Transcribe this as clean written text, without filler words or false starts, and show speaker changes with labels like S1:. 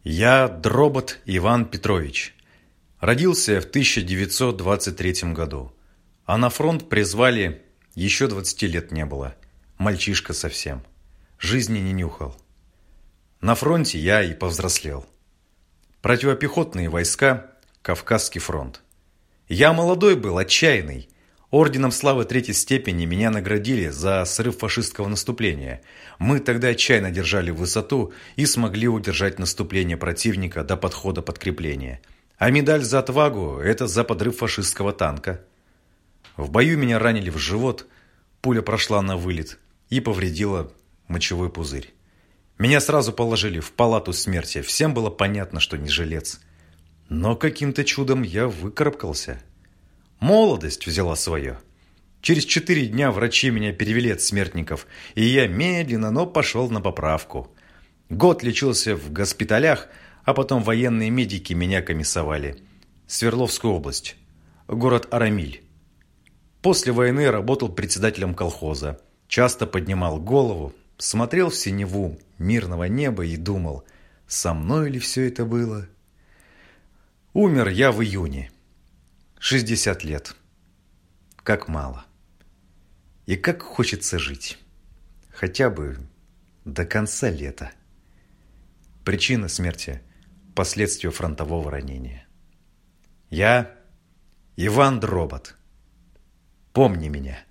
S1: Я Дробот Иван Петрович. Родился в 1923 году. А на фронт призвали, еще 20 лет не было. Мальчишка совсем. Жизни не нюхал. На фронте я и повзрослел. Противопехотные войска, Кавказский фронт. Я молодой был, отчаянный. Орденом славы третьей степени меня наградили за срыв фашистского наступления. Мы тогда отчаянно держали высоту и смогли удержать наступление противника до подхода подкрепления. А медаль за отвагу – это за подрыв фашистского танка. В бою меня ранили в живот, пуля прошла на вылет и повредила мочевой пузырь. Меня сразу положили в палату смерти. Всем было понятно, что не жилец. Но каким-то чудом я выкарабкался. Молодость взяла свое. Через 4 дня врачи меня перевели от смертников, и я медленно, но пошел на поправку. Год лечился в госпиталях, а потом военные медики меня комиссовали. Свердловскую область. Город Арамиль. После войны работал председателем колхоза. Часто поднимал голову, смотрел в синеву мирного неба и думал, со мной ли все это было? Умер я в июне. 60 лет. Как мало. И как хочется жить. Хотя бы до конца лета. Причина смерти – последствия фронтового ранения. Я Иван Дробот. Помни меня.